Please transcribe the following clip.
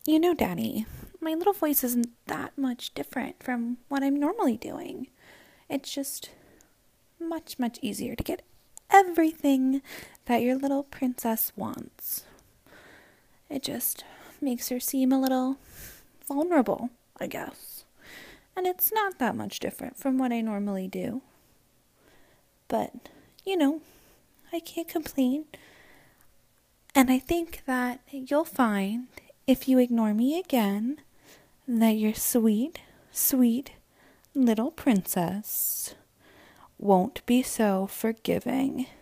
Daddy, my little voice isn't that much different from what I'm normally doing. It's just much, much easier to get everything that your little princess wants. It just makes her seem a little vulnerable, I guess. And it's not that much different from what I normally do. But, I can't complain. And I think that you'll find, if you ignore me again, that your sweet, sweet little princess won't be so forgiving.